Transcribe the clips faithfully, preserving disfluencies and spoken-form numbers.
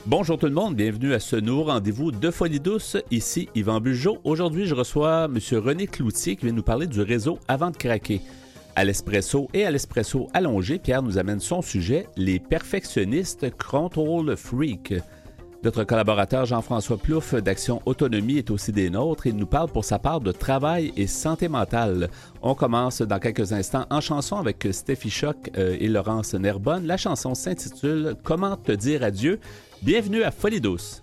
Bonjour tout le monde, bienvenue à ce nouveau rendez-vous de Folie douce. Ici Yvan Bugeaud. Aujourd'hui, je reçois M. René Cloutier qui vient nous parler du réseau Avant de craquer. À l'espresso et à l'espresso allongé, Pierre nous amène son sujet, les perfectionnistes control freak. Notre collaborateur Jean-François Plouffe d'Action Autonomie est aussi des nôtres et nous parle pour sa part de travail et santé mentale. On commence dans quelques instants en chanson avec Steffi Choc et Laurence Nerbonne. La chanson s'intitule « Comment te dire adieu ». Bienvenue à Folie douce.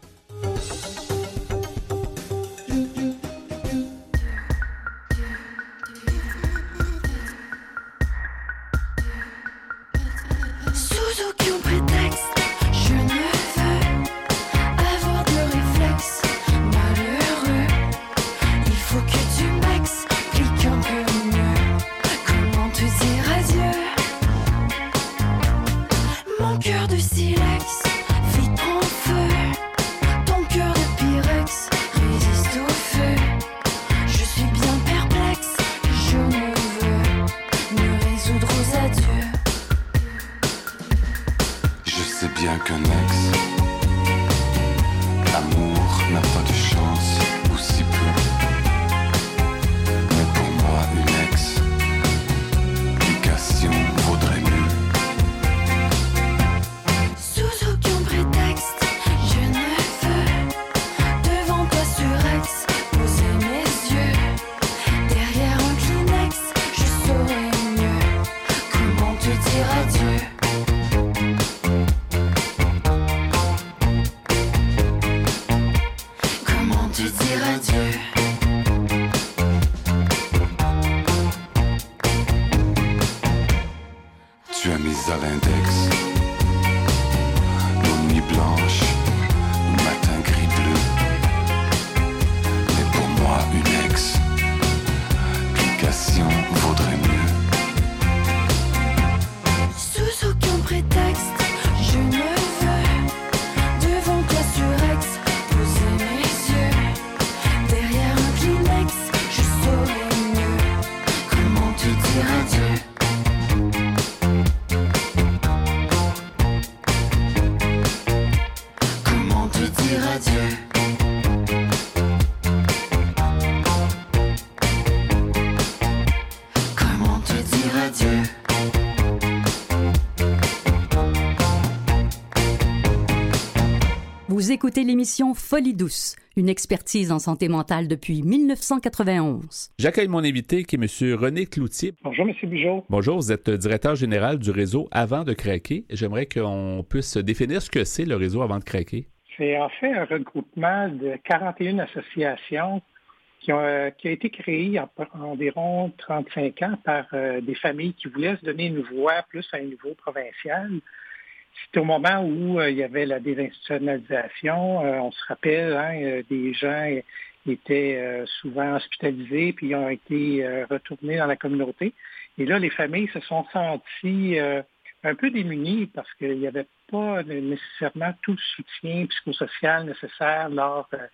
Vous écoutez l'émission Folie douce, une expertise en santé mentale depuis dix-neuf cent quatre-vingt-onze. J'accueille mon invité qui est M. René Cloutier. Bonjour, M. Bugeaud. Bonjour, vous êtes directeur général du réseau Avant de craquer. J'aimerais qu'on puisse définir ce que c'est le réseau Avant de craquer. C'est en fait un regroupement de quarante et une associations qui, ont, qui a été créé il y a environ trente-cinq ans par euh, des familles qui voulaient se donner une voix plus à un niveau provincial. C'était au moment où euh, il y avait la désinstitutionnalisation. Euh, on se rappelle, hein, euh, des gens étaient euh, souvent hospitalisés puis ont été euh, retournés dans la communauté. Et là, les familles se sont senties euh, un peu démunies parce qu'il n'y avait pas nécessairement tout le soutien psychosocial nécessaire lors euh,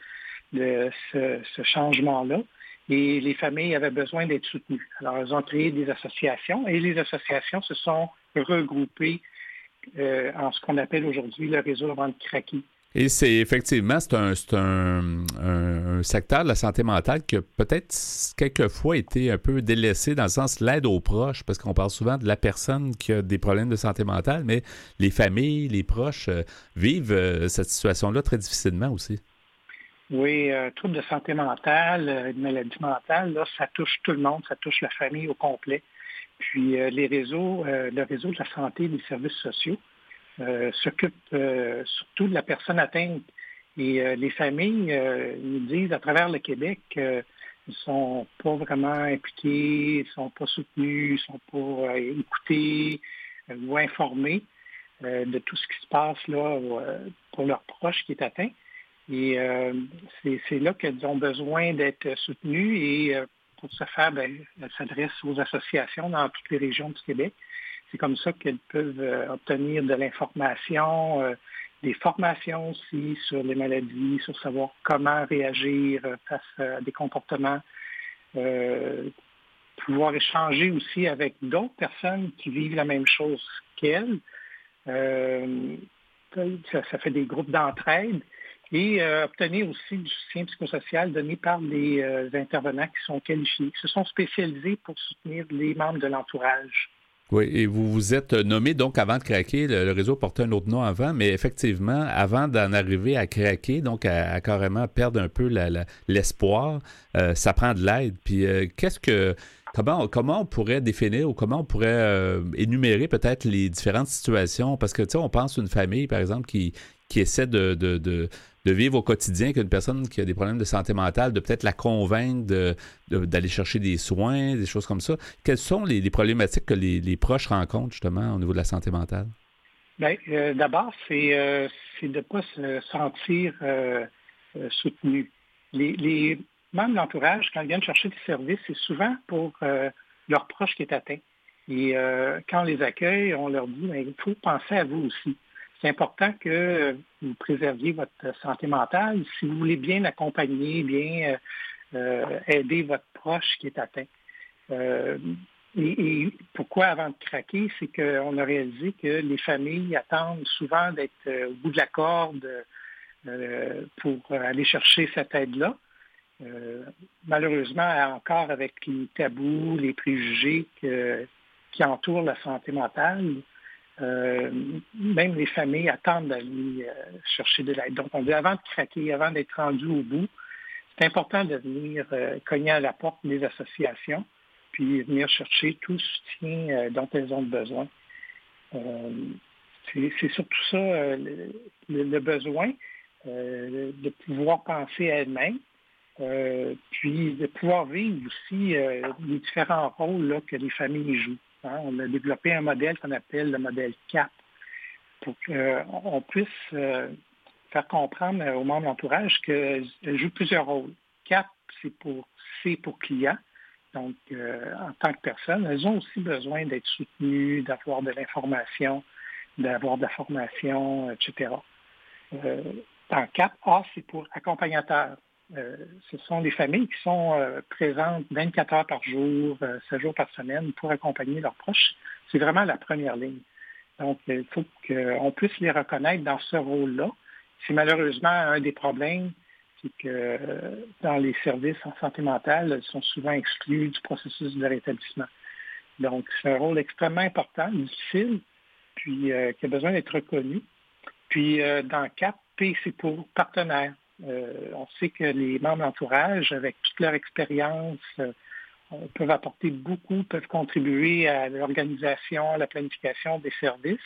de ce, ce changement-là. Et les familles avaient besoin d'être soutenues. Alors, elles ont créé des associations et les associations se sont regroupées Euh, en ce qu'on appelle aujourd'hui le réseau Avant de craquer. Et c'est effectivement, c'est un, c'est un, un, un secteur de la santé mentale qui a peut-être quelquefois été un peu délaissé dans le sens de l'aide aux proches, parce qu'on parle souvent de la personne qui a des problèmes de santé mentale, mais les familles, les proches euh, vivent euh, cette situation-là très difficilement aussi. Oui, euh, troubles de santé mentale, euh, maladie mentale, là, ça touche tout le monde, ça touche la famille au complet. Puis euh, les réseaux, euh, le réseau de la santé et des services sociaux euh, s'occupe euh, surtout de la personne atteinte. Et euh, les familles euh, nous disent à travers le Québec qu'ils ne sont pas vraiment impliqués, ils ne sont pas soutenus, ils ne sont pas euh, écoutés euh, ou informés euh, de tout ce qui se passe là euh, pour leurs proches qui est atteint. Et euh, c'est, c'est là qu'elles ont besoin d'être soutenues et euh, pour ce faire, bien, elles s'adressent aux associations dans toutes les régions du Québec. C'est comme ça qu'elles peuvent euh, obtenir de l'information, euh, des formations aussi sur les maladies, sur savoir comment réagir face à des comportements, euh, pouvoir échanger aussi avec d'autres personnes qui vivent la même chose qu'elles. Euh, ça, ça fait des groupes d'entraide et euh, obtenir aussi du soutien psychosocial donné par les euh, intervenants qui sont qualifiés, qui se sont spécialisés pour soutenir les membres de l'entourage. Oui, et vous vous êtes nommé, donc, avant de craquer, le, le réseau portait un autre nom avant, mais effectivement, avant d'en arriver à craquer, donc à, à carrément perdre un peu la, la, l'espoir, euh, ça prend de l'aide. Puis, euh, qu'est-ce que, comment, comment on pourrait définir ou comment on pourrait euh, énumérer peut-être les différentes situations? Parce que, tu sais, on pense à une famille, par exemple, qui, qui essaie de, de, de de vivre au quotidien qu'une personne qui a des problèmes de santé mentale, de peut-être la convaincre de, de, d'aller chercher des soins, des choses comme ça. Quelles sont les, les problématiques que les, les proches rencontrent justement au niveau de la santé mentale? Bien, euh, d'abord, c'est, euh, c'est de ne pas se sentir euh, euh, soutenu. Les, les membres de l'entourage, quand ils viennent chercher des services, c'est souvent pour euh, leur proche qui est atteint. Et euh, quand on les accueille, on leur dit, il faut penser à vous aussi. C'est important que vous préserviez votre santé mentale si vous voulez bien accompagner, bien euh, aider votre proche qui est atteint. Euh, et, et pourquoi avant de craquer, c'est qu'on a réalisé que les familles attendent souvent d'être euh, au bout de la corde euh, pour aller chercher cette aide-là. Euh, malheureusement, encore avec les tabous, les préjugés que, qui entourent la santé mentale, Euh, même les familles attendent d'aller euh, chercher de l'aide. Donc, on dit avant de craquer, avant d'être rendu au bout, c'est important de venir euh, cogner à la porte des associations, puis venir chercher tout le soutien euh, dont elles ont besoin. Euh, c'est, c'est surtout ça, euh, le, le besoin euh, de pouvoir penser à elle-même, euh, puis de pouvoir vivre aussi euh, les différents rôles là, que les familles jouent. Hein, on a développé un modèle qu'on appelle le modèle C A P pour qu'on puisse euh, faire comprendre aux membres de l'entourage qu'elles jouent plusieurs rôles. C A P, c'est pour C pour client. Donc, euh, en tant que personne, elles ont aussi besoin d'être soutenues, d'avoir de l'information, d'avoir de la formation, et cetera. Euh, dans C A P, A, c'est pour accompagnateur. Euh, ce sont des familles qui sont euh, présentes vingt-quatre heures par jour, euh, sept jours par semaine pour accompagner leurs proches. C'est vraiment la première ligne. Donc, il faut qu'on puisse les reconnaître dans ce rôle-là. C'est malheureusement un des problèmes, c'est que euh, dans les services en santé mentale, ils sont souvent exclus du processus de rétablissement. Donc, c'est un rôle extrêmement important, difficile, puis euh, qui a besoin d'être reconnu. Puis, euh, dans C A P, P, c'est pour partenaire. Euh, on sait que les membres d'entourage, avec toute leur expérience, euh, peuvent apporter beaucoup, peuvent contribuer à l'organisation, à la planification des services.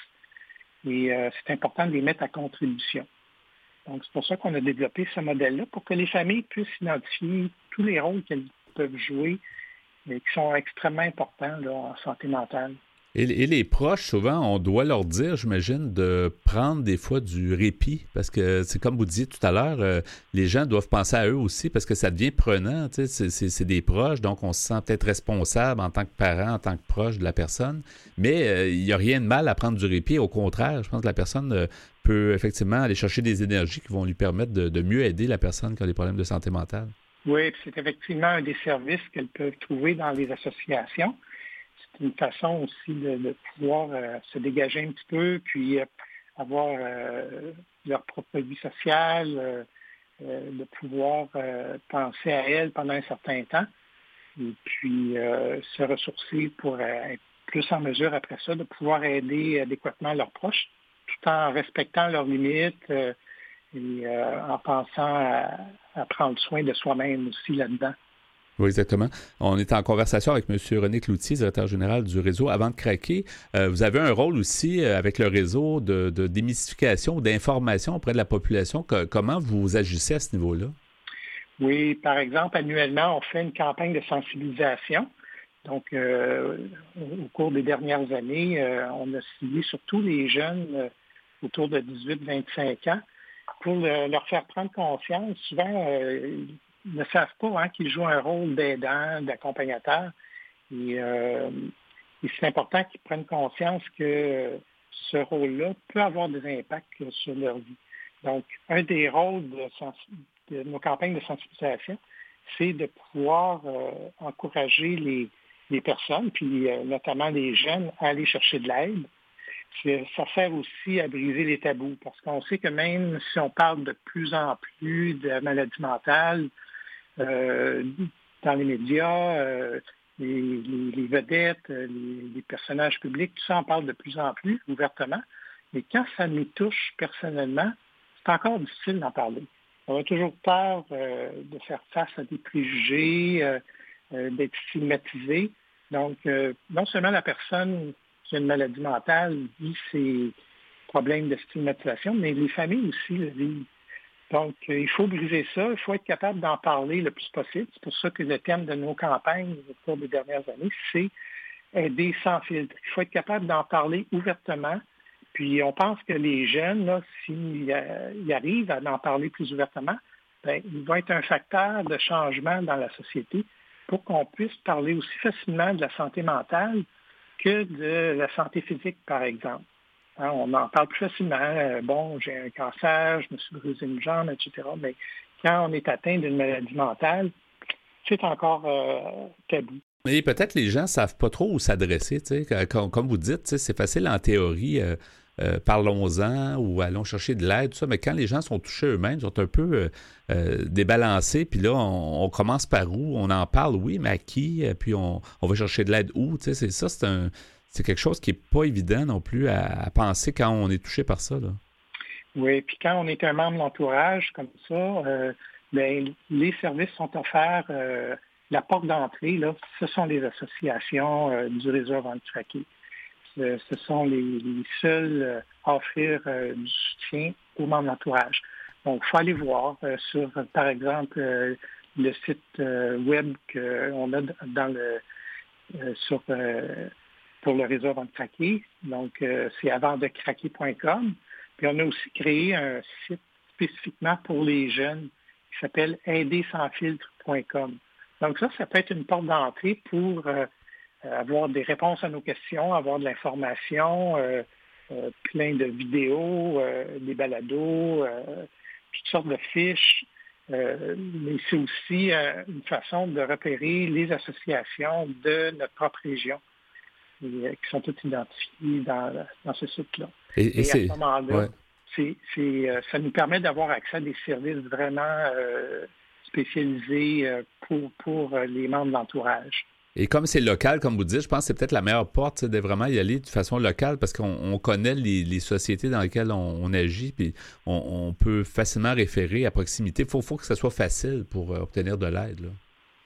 Et euh, c'est important de les mettre à contribution. Donc, c'est pour ça qu'on a développé ce modèle-là, pour que les familles puissent identifier tous les rôles qu'elles peuvent jouer et qui sont extrêmement importants là, en santé mentale. Et, et les proches, souvent, on doit leur dire, j'imagine, de prendre des fois du répit, parce que c'est comme vous disiez tout à l'heure, euh, les gens doivent penser à eux aussi, parce que ça devient prenant, tu sais, c'est, c'est, c'est des proches, donc on se sent peut-être responsable en tant que parent, en tant que proche de la personne, mais euh, il n'y a rien de mal à prendre du répit, au contraire, je pense que la personne euh, peut effectivement aller chercher des énergies qui vont lui permettre de, de mieux aider la personne qui a des problèmes de santé mentale. Oui, c'est effectivement un des services qu'elles peuvent trouver dans les associations. C'est une façon aussi de, de pouvoir euh, se dégager un petit peu, puis euh, avoir euh, leur propre vie sociale, euh, euh, de pouvoir euh, penser à elles pendant un certain temps, et puis euh, se ressourcer pour euh, être plus en mesure après ça de pouvoir aider adéquatement leurs proches, tout en respectant leurs limites euh, et euh, en pensant à, à prendre soin de soi-même aussi là-dedans. Oui, exactement. On est en conversation avec M. René Cloutier, directeur général du réseau Avant de craquer. Euh, vous avez un rôle aussi euh, avec le réseau de, de démystification ou d'information auprès de la population. Que, comment vous agissez à ce niveau-là? Oui, par exemple, annuellement, on fait une campagne de sensibilisation. Donc, euh, au cours des dernières années, euh, on a ciblé surtout les jeunes euh, autour de dix-huit à vingt-cinq ans pour le, leur faire prendre conscience. Souvent, euh, ils ne savent pas hein, qu'ils jouent un rôle d'aidant, d'accompagnateur. Et, euh, et c'est important qu'ils prennent conscience que ce rôle-là peut avoir des impacts sur leur vie. Donc, un des rôles de, de nos campagnes de sensibilisation, c'est de pouvoir euh, encourager les, les personnes, puis euh, notamment les jeunes, à aller chercher de l'aide. c'est, ça sert aussi à briser les tabous, parce qu'on sait que même si on parle de plus en plus de maladies mentales euh, dans les médias, euh, les, les, les vedettes, les, les personnages publics, tout ça en parle de plus en plus ouvertement. Mais quand ça nous touche personnellement, c'est encore difficile d'en parler. On a toujours peur euh, de faire face à des préjugés, euh, euh, d'être stigmatisé. Donc, euh, non seulement la personne qui a une maladie mentale vit ses problèmes de stigmatisation, mais les familles aussi le vivent. Donc, euh, il faut briser ça, il faut être capable d'en parler le plus possible. C'est pour ça que le thème de nos campagnes au cours des dernières années, c'est aider sans filtre. Il faut être capable d'en parler ouvertement. Puis, on pense que les jeunes, là, s'ils euh, ils arrivent à en parler plus ouvertement, bien, ils vont être un facteur de changement dans la société pour qu'on puisse parler aussi facilement de la santé mentale que de la santé physique, par exemple. Hein, on en parle plus facilement. Euh, bon, j'ai un cancer, je me suis brisé une jambe, et cetera. Mais quand on est atteint d'une maladie mentale, c'est encore euh, tabou. Et peut-être les gens ne savent pas trop où s'adresser. Tu sais, comme, comme vous dites, tu sais, c'est facile en théorie, euh, euh, parlons-en ou allons chercher de l'aide, tout ça, mais quand les gens sont touchés eux-mêmes, ils sont un peu euh, euh, débalancés, puis là, on, on commence par où? On en parle, oui, mais à qui? Puis on, on va chercher de l'aide où? Tu sais, c'est ça, c'est un c'est quelque chose qui n'est pas évident non plus à, à penser quand on est touché par ça, là. Oui, puis quand on est un membre de l'entourage comme ça, euh, bien, les services sont offerts. Euh, la porte d'entrée, là, ce sont les associations euh, du réseau Avant de craquer. Ce, ce sont les, les seuls euh, à offrir euh, du soutien aux membres de l'entourage. Donc, il faut aller voir euh, sur, par exemple, euh, le site euh, web qu'on a dans le euh, sur euh, pour le réseau Avant de craquer. Donc, euh, c'est avant de craquer point com. Puis, on a aussi créé un site spécifiquement pour les jeunes qui s'appelle aider sans filtre point com. Donc, ça, ça peut être une porte d'entrée pour euh, avoir des réponses à nos questions, avoir de l'information, euh, euh, plein de vidéos, euh, des balados, euh, toutes sortes de fiches. Euh, mais c'est aussi euh, une façon de repérer les associations de notre propre région et, euh, qui sont toutes identifiées dans, dans ce site-là. Et, et, et c'est, à ce moment-là, ouais. c'est, c'est, euh, ça nous permet d'avoir accès à des services vraiment euh, spécialisés euh, pour, pour euh, les membres de l'entourage. Et comme c'est local, comme vous dites, je pense que c'est peut-être la meilleure porte, c'est de vraiment y aller de façon locale parce qu'on on connaît les, les sociétés dans lesquelles on, on agit, puis on, on peut facilement référer à proximité. Il faut, faut que ça soit facile pour euh, obtenir de l'aide, là.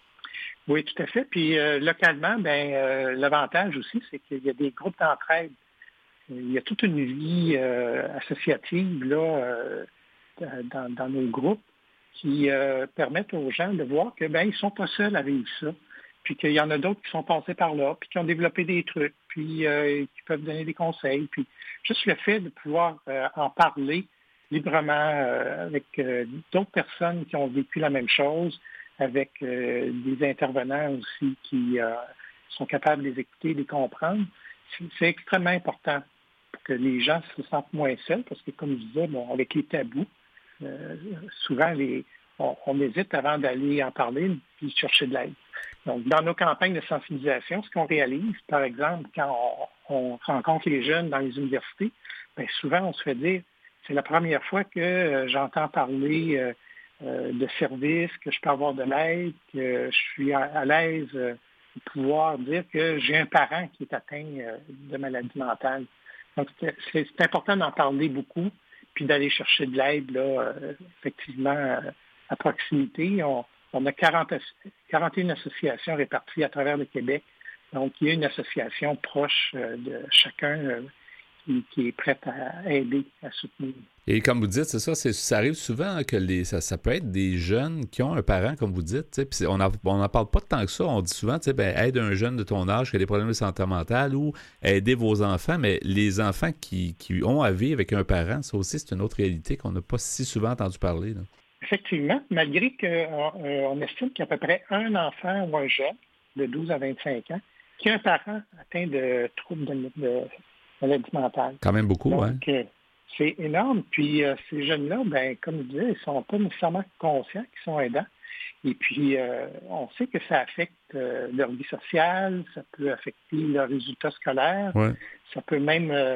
Oui, tout à fait. Puis euh, localement, ben euh, l'avantage aussi, c'est qu'il y a des groupes d'entraide. Il y a toute une vie euh, associative là, euh, dans, dans nos groupes qui euh, permettent aux gens de voir que ben ils sont pas seuls à vivre ça. Puis qu'il y en a d'autres qui sont passés par là, puis qui ont développé des trucs, puis euh, qui peuvent donner des conseils. Puis juste le fait de pouvoir euh, en parler librement euh, avec euh, d'autres personnes qui ont vécu la même chose, avec euh, des intervenants aussi qui euh, sont capables de les écouter, de les comprendre, c'est, c'est extrêmement important pour que les gens se sentent moins seuls, parce que comme je disais, bon, avec les tabous, euh, souvent les On, on hésite avant d'aller en parler puis chercher de l'aide. Donc, dans nos campagnes de sensibilisation, ce qu'on réalise, par exemple, quand on, on rencontre les jeunes dans les universités, bien, souvent, on se fait dire, c'est la première fois que euh, j'entends parler euh, euh, de services, que je peux avoir de l'aide, que je suis à, à l'aise euh, de pouvoir dire que j'ai un parent qui est atteint euh, de maladie mentale. Donc, c'est, c'est, c'est important d'en parler beaucoup, puis d'aller chercher de l'aide, là, euh, effectivement, euh, à proximité. On, on a quarante, quarante et une associations réparties à travers le Québec. Donc, il y a une association proche euh, de chacun euh, qui, qui est prête à aider, à soutenir. Et comme vous dites, c'est ça, c'est, ça arrive souvent que les, ça, ça peut être des jeunes qui ont un parent, comme vous dites, puis on n'en parle pas tant que ça. On dit souvent, ben, aide un jeune de ton âge qui a des problèmes de santé mentale ou aider vos enfants, mais les enfants qui, qui ont à vivre avec un parent, ça aussi, c'est une autre réalité qu'on n'a pas si souvent entendu parler, là. Effectivement, malgré qu'on euh, estime qu'il y a à peu près un enfant ou un jeune de douze à vingt-cinq ans qui a un parent atteint de troubles de, de maladie mentale. Quand même beaucoup, oui. Donc, euh, c'est énorme. Puis, euh, ces jeunes-là, ben, comme je disais, ils ne sont pas nécessairement conscients qu'ils sont aidants. Et puis, euh, on sait que ça affecte euh, leur vie sociale, ça peut affecter leurs résultats scolaires, ouais. ça peut même euh,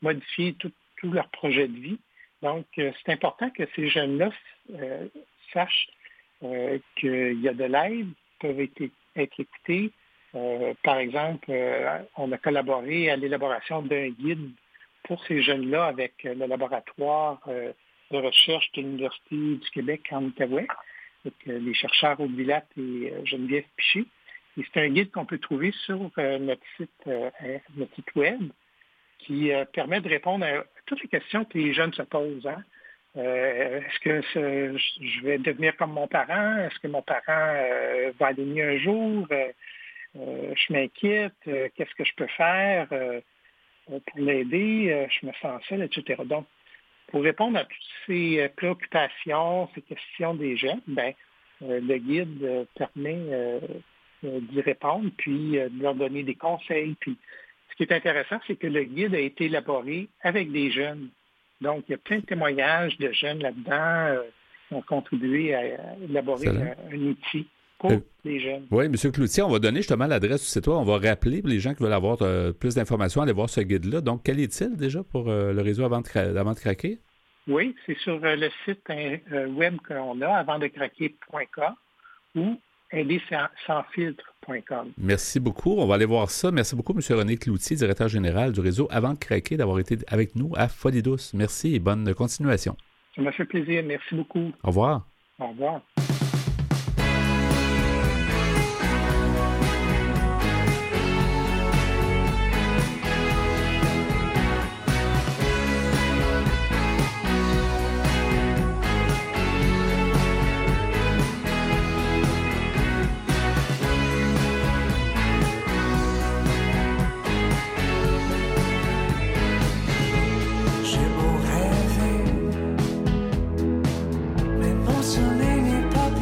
modifier tout, tout leur projet de vie. Donc, euh, c'est important que ces jeunes-là euh, sachent euh, qu'il y a de l'aide, peuvent être, être écoutés. Euh, par exemple, euh, on a collaboré à l'élaboration d'un guide pour ces jeunes-là avec le laboratoire euh, de recherche de l'Université du Québec en Outaouais, avec euh, les chercheurs Aude et euh, Geneviève Piché. Et c'est un guide qu'on peut trouver sur euh, notre site euh, notre site web qui euh, permet de répondre à toutes les questions que les jeunes se posent. Hein? Euh, est-ce que ce, je vais devenir comme mon parent? Est-ce que mon parent euh, va aller mieux un jour? Euh, euh, je m'inquiète. Euh, qu'est-ce que je peux faire euh, pour l'aider? Euh, je me sens seul, et cetera. Donc, pour répondre à toutes ces préoccupations, ces questions des jeunes, ben, euh, le guide euh, permet euh, euh, d'y répondre, puis euh, de leur donner des conseils. Puis, ce qui est intéressant, c'est que le guide a été élaboré avec des jeunes. Donc, il y a plein de témoignages de jeunes là-dedans euh, qui ont contribué à, à élaborer un, un outil pour euh, les jeunes. Oui, M. Cloutier, on va donner justement l'adresse du site web. On va rappeler pour les gens qui veulent avoir euh, plus d'informations, aller voir ce guide-là. Donc, quel est-il déjà pour euh, le réseau Avant de, cra- avant de craquer? Oui, c'est sur euh, le site euh, web qu'on a, avant de craquer point com ou aider sans filtre point com. Merci beaucoup. On va aller voir ça. Merci beaucoup, M. René Cloutier, directeur général du réseau Avant de craquer, d'avoir été avec nous à Folie douce. Merci et bonne continuation. Ça m'a fait plaisir. Merci beaucoup. Au revoir. Au revoir. J'ai beau rêver, mais mon sommeil n'est pas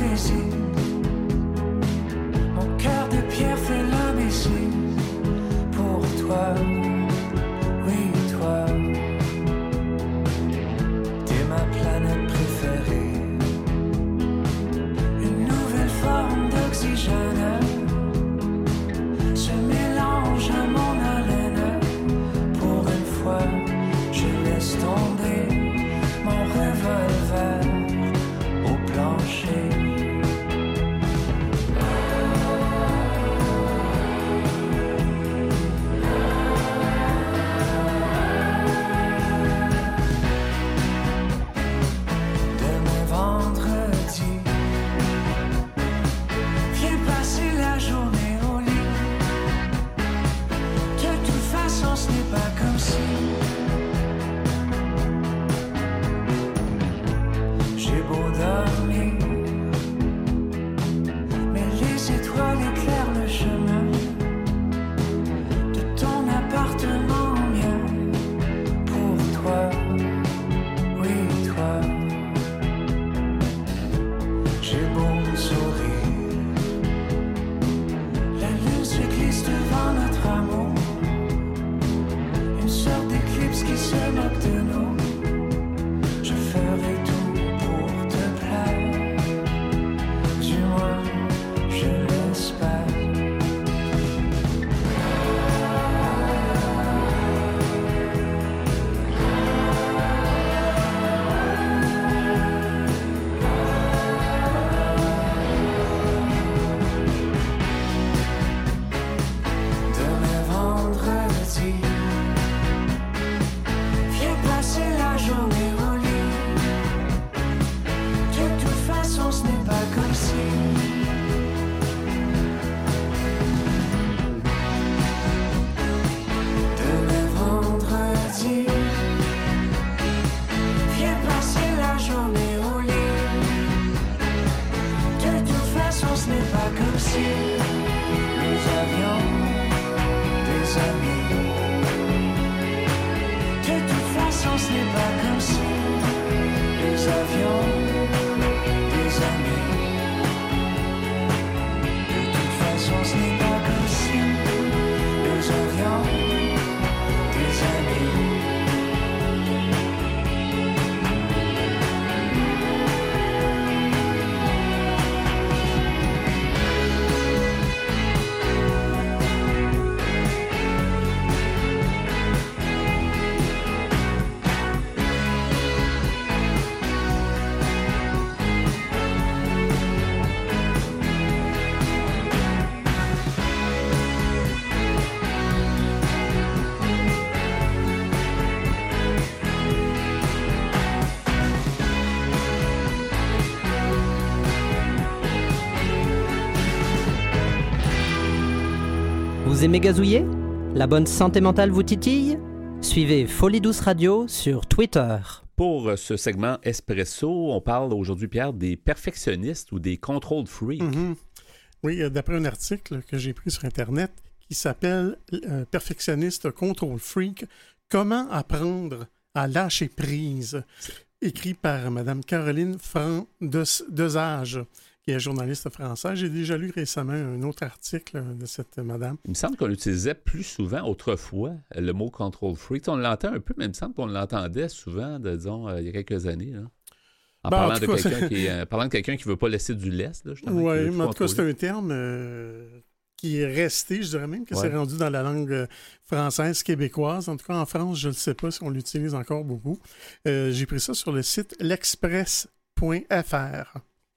Vous aimez gazouiller? La bonne santé mentale vous titille? Suivez Folie Douce Radio sur Twitter. Pour ce segment Espresso, on parle aujourd'hui, Pierre, des perfectionnistes ou des control freaks. Mm-hmm. Oui, d'après un article que j'ai pris sur Internet qui s'appelle euh, « Perfectionniste control freak, comment apprendre à lâcher prise », écrit par Mme Caroline Franc-Dezage, qui est journaliste française. J'ai déjà lu récemment un autre article de cette madame. Il me semble qu'on l'utilisait plus souvent autrefois, le mot « control freak ». On l'entend un peu, mais il me semble qu'on l'entendait souvent, disons, euh, il y a quelques années. Là. En ben, parlant, en de cas, quelqu'un qui, euh, parlant de quelqu'un qui ne veut pas laisser du lest. Oui, mais en tout cas, c'est un terme euh, qui est resté. Je dirais même que ouais. c'est rendu dans la langue française québécoise. En tout cas, en France, je ne sais pas si on l'utilise encore beaucoup. Euh, j'ai pris ça sur le site l'express point f r.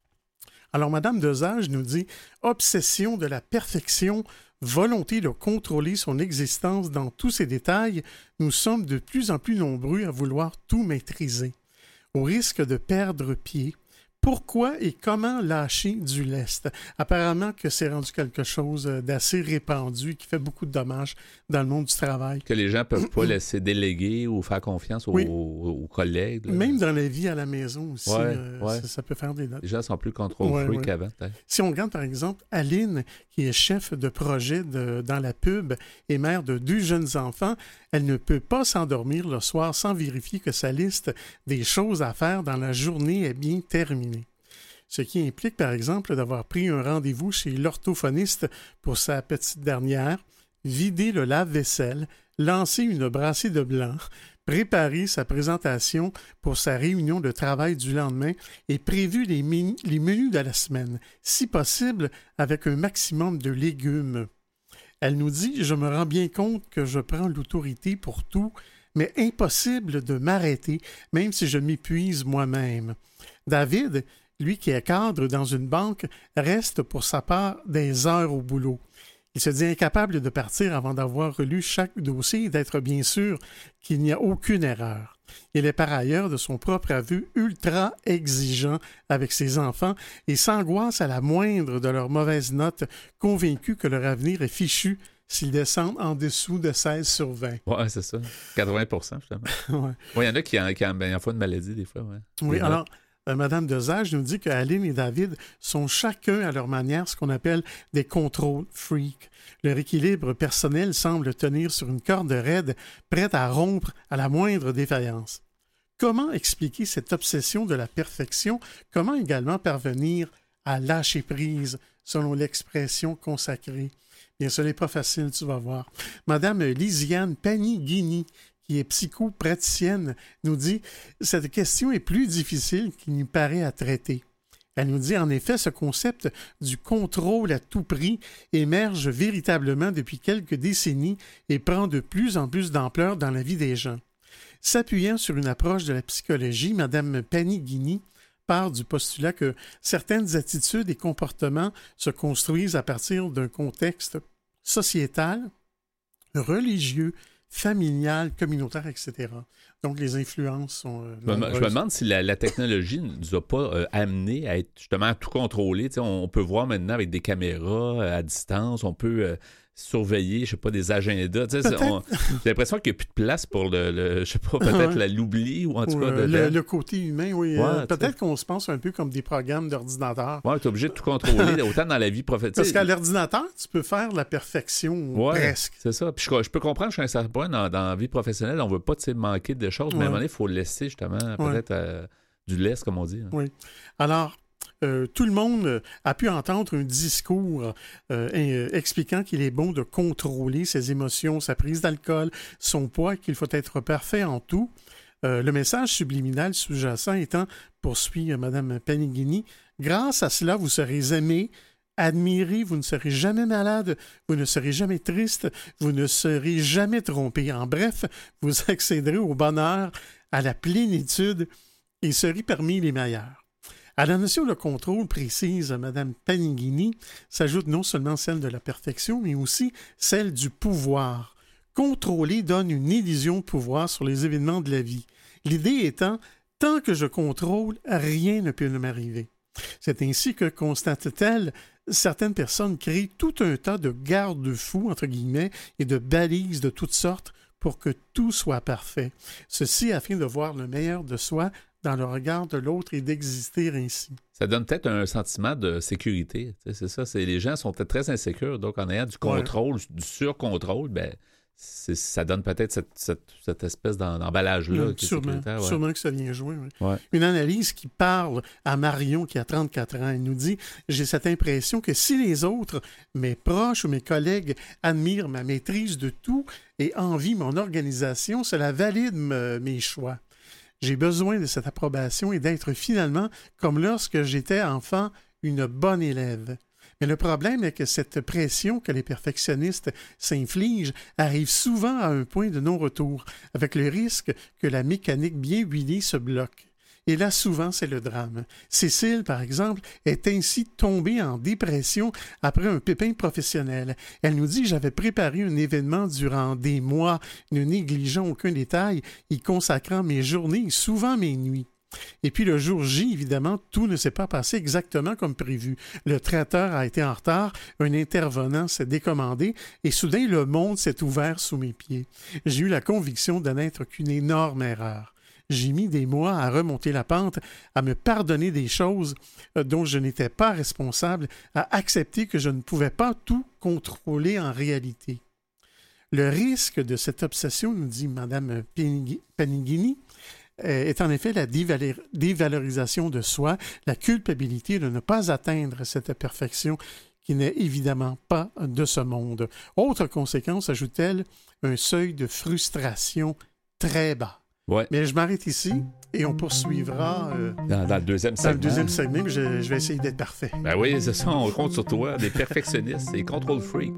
Alors, Mme Dezage nous dit « Obsession de la perfection, volonté de contrôler son existence dans tous ses détails, nous sommes de plus en plus nombreux à vouloir tout maîtriser. Au risque de perdre pied, pourquoi et comment lâcher du lest? » Apparemment que c'est rendu quelque chose d'assez répandu qui fait beaucoup de dommages dans le monde du travail. Que les gens ne peuvent pas laisser déléguer ou faire confiance aux, oui. aux, aux collègues. Là. Même dans la vie à la maison aussi, ouais, euh, ouais. Ça, ça peut faire des notes. Les gens sont plus contrôle ouais, freak ouais. qu'avant. Peut-être. Si on regarde par exemple Aline, qui est chef de projet de, dans la pub et mère de deux jeunes enfants, elle ne peut pas s'endormir le soir sans vérifier que sa liste des choses à faire dans la journée est bien terminée. Ce qui implique, par exemple, d'avoir pris un rendez-vous chez l'orthophoniste pour sa petite dernière, vider le lave-vaisselle, lancer une brassée de blanc, préparer sa présentation pour sa réunion de travail du lendemain et prévu les, min- les menus de la semaine, si possible avec un maximum de légumes. Elle nous dit « Je me rends bien compte que je prends l'autorité pour tout, mais impossible de m'arrêter, même si je m'épuise moi-même. » David, lui qui est cadre dans une banque, reste pour sa part des heures au boulot. Il se dit incapable de partir avant d'avoir relu chaque dossier et d'être bien sûr qu'il n'y a aucune erreur. Il est par ailleurs, de son propre aveu, ultra exigeant avec ses enfants et s'angoisse à la moindre de leurs mauvaises notes, convaincu que leur avenir est fichu s'ils descendent en dessous de seize sur vingt. Oui, c'est ça. quatre-vingts pour cent, justement. Il ouais, y en a qui en, qui en, ben, en font une maladie, des fois. Ouais. Oui, des alors... Madame Dezage nous dit qu'Aline et David sont chacun à leur manière ce qu'on appelle des contrôle freaks. Leur équilibre personnel semble tenir sur une corde raide, prête à rompre à la moindre défaillance. Comment expliquer cette obsession de la perfection? Comment également parvenir à lâcher prise, selon l'expression consacrée? Bien, ce n'est pas facile, tu vas voir. Madame Lisiane Panny-Guigny, qui est psychopraticienne, nous dit « Cette question est plus difficile qu'il n'y paraît à traiter. » Elle nous dit « En effet, ce concept du contrôle à tout prix émerge véritablement depuis quelques décennies et prend de plus en plus d'ampleur dans la vie des gens. » S'appuyant sur une approche de la psychologie, Mme Panny-Guigny part du postulat que certaines attitudes et comportements se construisent à partir d'un contexte sociétal, religieux, familial, communautaire, et cetera. Donc, les influences sont... Euh, je, me, je me demande si la, la technologie ne nous a pas euh, amené à être justement à tout contrôler. On, on peut voir maintenant avec des caméras euh, à distance, on peut euh, surveiller, je sais pas, des agendas. On, j'ai l'impression qu'il n'y a plus de place pour le, le je sais pas, peut-être la, l'oubli ou en tout cas... Euh, le, le côté humain, oui. Ouais, euh, peut-être qu'on se pense un peu comme des programmes d'ordinateur. Oui, tu es obligé de tout contrôler, autant dans la vie professionnelle. Parce qu'à l'ordinateur, tu peux faire la perfection ouais, presque. C'est ça. Puis je, je peux comprendre qu'à un certain point, dans, dans la vie professionnelle, on ne veut pas manquer de choses, mais ouais. à un moment donné, il faut laisser justement peut-être ouais. euh, du lest, comme on dit. Hein. Oui. Alors... Euh, tout le monde a pu entendre un discours euh, euh, expliquant qu'il est bon de contrôler ses émotions, sa prise d'alcool, son poids, qu'il faut être parfait en tout. Euh, le message subliminal sous-jacent étant, poursuit euh, Mme Panny-Guigny, grâce à cela, vous serez aimé, admiré, vous ne serez jamais malade, vous ne serez jamais triste, vous ne serez jamais trompé. En bref, vous accéderez au bonheur, à la plénitude et serez parmi les meilleurs. À la notion de contrôle précise, Mme Panny-Guigny s'ajoute non seulement celle de la perfection, mais aussi celle du pouvoir. Contrôler donne une illusion de pouvoir sur les événements de la vie. L'idée étant, tant que je contrôle, rien ne peut m'arriver. C'est ainsi que, constate-t-elle, certaines personnes créent tout un tas de garde-fous, entre guillemets, et de balises de toutes sortes pour que tout soit parfait. Ceci afin de voir le meilleur de soi dans le regard de l'autre et d'exister ainsi. Ça donne peut-être un sentiment de sécurité. C'est ça, c'est, les gens sont peut-être très insécures, donc en ayant du contrôle, ouais. du surcontrôle, ben, c'est, ça donne peut-être cette, cette, cette espèce d'en, d'emballage-là. Mmh, qui est sûrement, ouais. sûrement que ça vient jouer. Oui. Ouais. Une analyse qui parle à Marion, qui a trente-quatre ans, elle nous dit « J'ai cette impression que si les autres, mes proches ou mes collègues, admirent ma maîtrise de tout et envient mon organisation, cela valide me, mes choix. J'ai besoin de cette approbation et d'être finalement, comme lorsque j'étais enfant, une bonne élève. » Mais le problème est que cette pression que les perfectionnistes s'infligent arrive souvent à un point de non-retour, avec le risque que la mécanique bien huilée se bloque. Et là, souvent, c'est le drame. Cécile, par exemple, est ainsi tombée en dépression après un pépin professionnel. Elle nous dit « J'avais préparé un événement durant des mois, ne négligeant aucun détail, y consacrant mes journées et souvent mes nuits. » Et puis le jour J, évidemment, tout ne s'est pas passé exactement comme prévu. Le traiteur a été en retard, un intervenant s'est décommandé et soudain le monde s'est ouvert sous mes pieds. J'ai eu la conviction de n'être qu'une énorme erreur. J'ai mis des mois à remonter la pente, à me pardonner des choses dont je n'étais pas responsable, à accepter que je ne pouvais pas tout contrôler en réalité. Le risque de cette obsession, nous dit Mme Panighini, est en effet la dévalor- dévalorisation de soi, la culpabilité de ne pas atteindre cette perfection qui n'est évidemment pas de ce monde. Autre conséquence, ajoute-t-elle, un seuil de frustration très bas. Ouais. Mais je m'arrête ici et on poursuivra euh, dans, dans le deuxième segment. Dans le deuxième segment, je, je vais essayer d'être parfait. Ben oui, c'est ça, on compte sur toi, des perfectionnistes, des control freaks.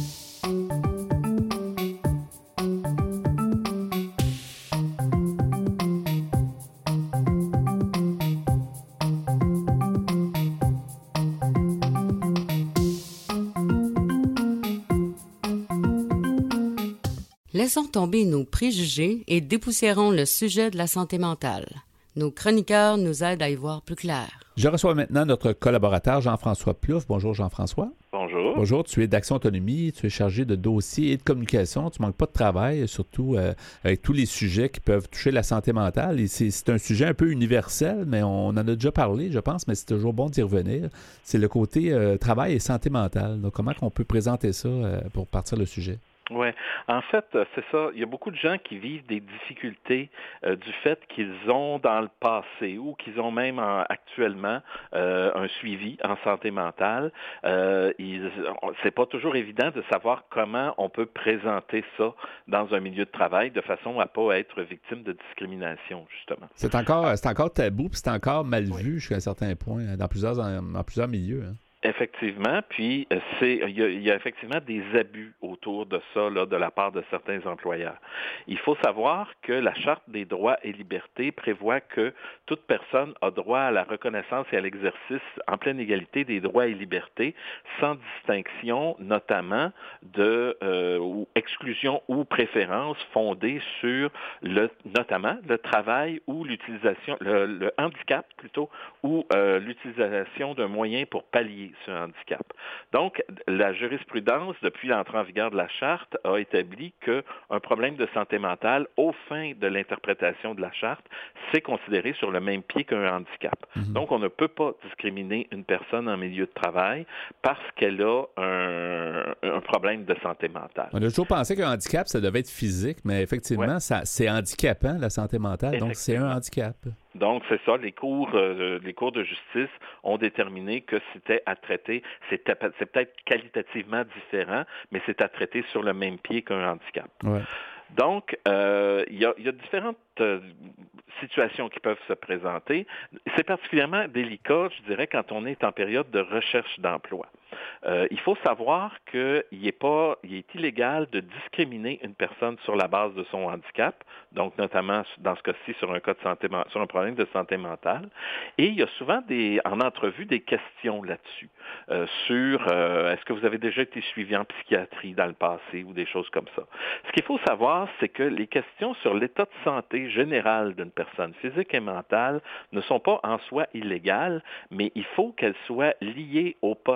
Laissons tomber nos préjugés et dépoussiérons le sujet de la santé mentale. Nos chroniqueurs nous aident à y voir plus clair. Je reçois maintenant notre collaborateur Jean-François Plouffe. Bonjour Jean-François. Bonjour. Bonjour, tu es d'Action Autonomie, tu es chargé de dossiers et de communication. Tu manques pas de travail, surtout euh, avec tous les sujets qui peuvent toucher la santé mentale. Et c'est, c'est un sujet un peu universel, mais on en a déjà parlé, je pense, mais c'est toujours bon d'y revenir. C'est le côté euh, travail et santé mentale. Donc, comment on peut présenter ça euh, pour partir le sujet? Oui. En fait, c'est ça. Il y a beaucoup de gens qui vivent des difficultés euh, du fait qu'ils ont dans le passé ou qu'ils ont même en, actuellement euh, un suivi en santé mentale. Euh, ils, c'est pas toujours évident de savoir comment on peut présenter ça dans un milieu de travail de façon à pas être victime de discrimination, justement. C'est encore, c'est encore tabou, puis c'est encore mal oui. vu jusqu'à un certain point dans plusieurs, dans plusieurs milieux. Hein. Effectivement, puis c'est il y, a, il y a effectivement des abus autour de ça là, de la part de certains employeurs. Il faut savoir que la Charte des droits et libertés prévoit que toute personne a droit à la reconnaissance et à l'exercice en pleine égalité des droits et libertés, sans distinction, notamment de euh, ou exclusion ou préférence fondée sur le notamment le travail ou l'utilisation, le, le handicap plutôt, ou euh, l'utilisation d'un moyen pour pallier ce handicap. Donc, la jurisprudence, depuis l'entrée en vigueur de la Charte, a établi qu'un problème de santé mentale, aux fins de l'interprétation de la Charte, c'est considéré sur le même pied qu'un handicap. Mm-hmm. Donc, on ne peut pas discriminer une personne en milieu de travail parce qu'elle a un, un problème de santé mentale. On a toujours pensé qu'un handicap, ça devait être physique, mais effectivement, ouais. ça, c'est handicapant, la santé mentale, donc c'est un handicap. Donc, c'est ça, les cours, euh, les cours de justice ont déterminé que c'était à traiter, c'était, c'est peut-être qualitativement différent, mais c'est à traiter sur le même pied qu'un handicap. Ouais. Donc, euh, il y a, y a différentes euh, situations qui peuvent se présenter. C'est particulièrement délicat, je dirais, quand on est en période de recherche d'emploi. Euh, il faut savoir qu'il est pas, il est illégal de discriminer une personne sur la base de son handicap, donc notamment dans ce cas-ci sur un cas de santé, sur un problème de santé mentale. Et il y a souvent des, en entrevue des questions là-dessus, euh, sur euh, est-ce que vous avez déjà été suivi en psychiatrie dans le passé ou des choses comme ça. Ce qu'il faut savoir, c'est que les questions sur l'état de santé général d'une personne, physique et mentale, ne sont pas en soi illégales, mais il faut qu'elles soient liées au poste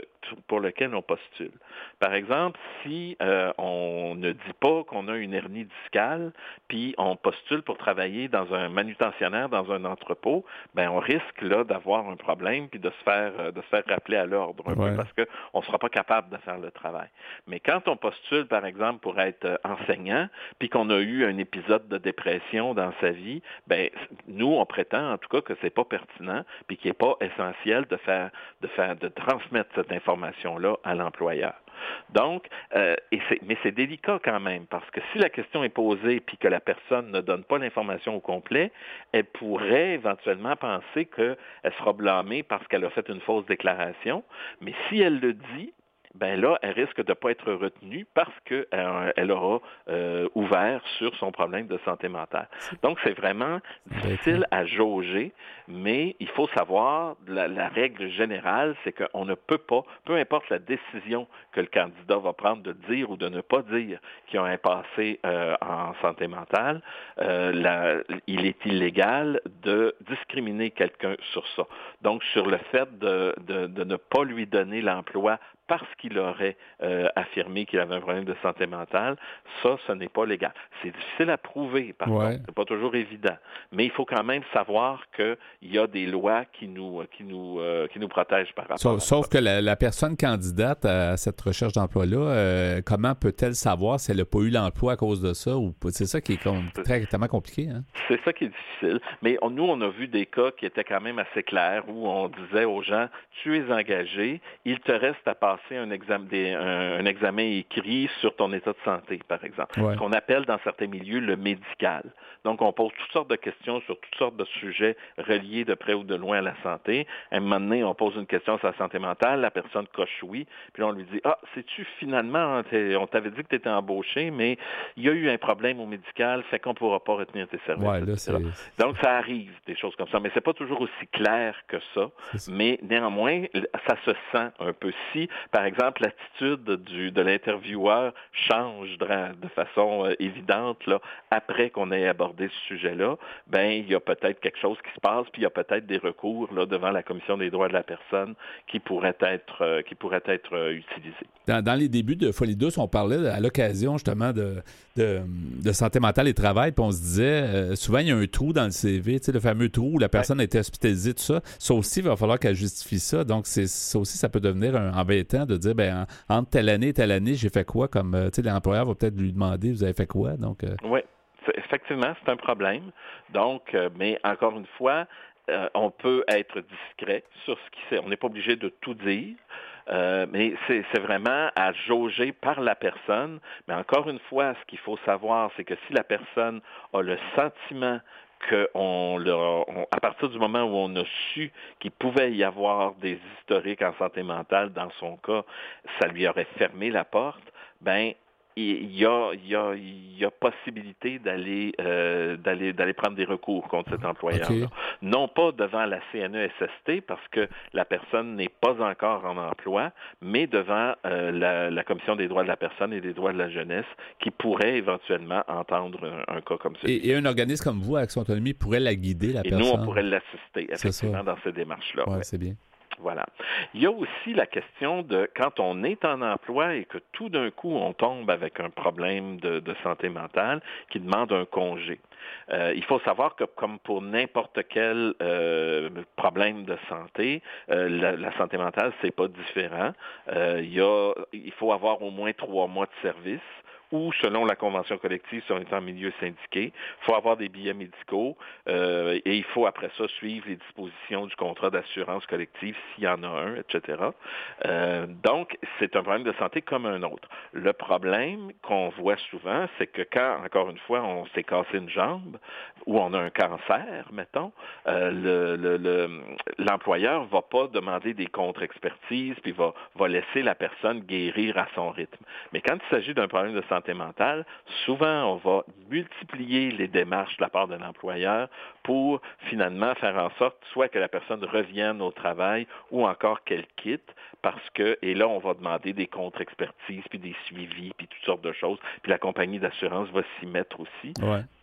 pour lequel on postule. Par exemple, si euh, on ne dit pas qu'on a une hernie discale, puis on postule pour travailler dans un manutentionnaire, dans un entrepôt, ben on risque là d'avoir un problème puis de se faire de se faire rappeler à l'ordre un ouais. peu parce qu'on ne sera pas capable de faire le travail. Mais quand on postule, par exemple, pour être enseignant, puis qu'on a eu un épisode de dépression dans sa vie, ben nous, on prétend en tout cas que c'est pas pertinent, puis qu'il n'est pas essentiel de faire, de faire, de transmettre cette information-là à l'employeur. Donc, euh, et c'est, mais c'est délicat quand même, parce que si la question est posée puis que la personne ne donne pas l'information au complet, elle pourrait éventuellement penser qu'elle sera blâmée parce qu'elle a fait une fausse déclaration, mais si elle le dit, ben là, elle risque de ne pas être retenue parce qu'elle euh, aura euh, ouvert sur son problème de santé mentale. Donc, c'est vraiment difficile à jauger, mais il faut savoir, la, la règle générale, c'est qu'on ne peut pas, peu importe la décision que le candidat va prendre de dire ou de ne pas dire qu'il a un passé euh, en santé mentale, euh, la, il est illégal de discriminer quelqu'un sur ça. Donc, sur le fait de, de, de ne pas lui donner l'emploi parce qu'il aurait euh, affirmé qu'il avait un problème de santé mentale, ça, ce n'est pas légal. C'est difficile à prouver, par ouais. contre, c'est pas toujours évident. Mais il faut quand même savoir qu'il y a des lois qui nous qui nous euh, qui nous protègent par rapport sauf, à ça. Sauf que la, la personne candidate à cette recherche d'emploi-là, euh, comment peut-elle savoir si elle n'a pas eu l'emploi à cause de ça? Ou c'est ça qui est comme, très tellement compliqué, hein? C'est ça qui est difficile. Mais on, nous, on a vu des cas qui étaient quand même assez clairs où on disait aux gens, tu es engagé, il te reste à passer Un examen, des, un, un examen écrit sur ton état de santé, par exemple. Ouais. Ce qu'on appelle dans certains milieux le médical. Donc, on pose toutes sortes de questions sur toutes sortes de sujets reliés de près ou de loin à la santé. À un moment donné, on pose une question sur la santé mentale, la personne coche oui, puis là, on lui dit, ah, sais-tu finalement, on t'avait dit que tu étais embauché, mais il y a eu un problème au médical, fait qu'on ne pourra pas retenir tes services. Ouais, là, c'est... Donc, ça arrive, des choses comme ça, mais c'est pas toujours aussi clair que ça, mais néanmoins, ça se sent un peu. Si, par exemple, l'attitude du, de l'intervieweur change de, de façon euh, évidente là, après qu'on ait abordé ce sujet-là, ben il y a peut-être quelque chose qui se passe, puis il y a peut-être des recours là, devant la Commission des droits de la personne qui pourraient être, euh, qui pourraient être euh, utilisés. Dans, dans les débuts de Folie douce, on parlait à l'occasion justement de, de, de santé mentale et travail, puis on se disait, euh, souvent il y a un trou dans le C V, tu sais, le fameux trou où la personne ouais. a été hospitalisée, tout ça. Ça aussi, il va falloir qu'elle justifie ça. Donc, c'est, ça aussi, ça peut devenir un embêtant de dire, ben en, entre telle année et telle année, j'ai fait quoi? Comme, tu sais, l'employeur va peut-être lui demander, vous avez fait quoi? Donc, euh... oui, effectivement, c'est un problème. Donc, euh, mais encore une fois, euh, on peut être discret sur ce qui c'est. On n'est pas obligé de tout dire. Euh, mais c'est, c'est vraiment à jauger par la personne. Mais encore une fois, ce qu'il faut savoir, c'est que si la personne a le sentiment que on, on, à partir du moment où on a su qu'il pouvait y avoir des historiques en santé mentale, dans son cas, ça lui aurait fermé la porte, ben il y a, il y a, il y a possibilité d'aller, euh, d'aller, d'aller prendre des recours contre cet employeur. Okay. Non pas devant la C N E S S T, parce que la personne n'est pas encore en emploi, mais devant euh, la, la Commission des droits de la personne et des droits de la jeunesse, qui pourrait éventuellement entendre un, un cas comme celui-ci. Et, et un organisme comme vous, Action Autonomie, pourrait la guider, la et personne? Et nous, on pourrait l'assister, effectivement, dans ces démarches-là. Ouais, ouais. c'est bien. Voilà. Il y a aussi la question de quand on est en emploi et que tout d'un coup on tombe avec un problème de, de santé mentale qui demande un congé. Euh, il faut savoir que comme pour n'importe quel euh, problème de santé, euh, la, la santé mentale, c'est pas différent. Euh, il y a, il faut avoir au moins trois mois de service. Ou, selon la convention collective, si on est en milieu syndiqué, il faut avoir des billets médicaux euh, et il faut, après ça, suivre les dispositions du contrat d'assurance collective, s'il y en a un, et cetera. Euh, donc, c'est un problème de santé comme un autre. Le problème qu'on voit souvent, c'est que quand, encore une fois, on s'est cassé une jambe ou on a un cancer, mettons, euh, le, le, le, l'employeur ne va pas demander des contre-expertises puis va, va laisser la personne guérir à son rythme. Mais quand il s'agit d'un problème de santé mentale, souvent, on va multiplier les démarches de la part de l'employeur pour finalement faire en sorte soit que la personne revienne au travail ou encore qu'elle quitte parce que, et là, on va demander des contre-expertises, puis des suivis, puis toutes sortes de choses, puis la compagnie d'assurance va s'y mettre aussi. Ouais.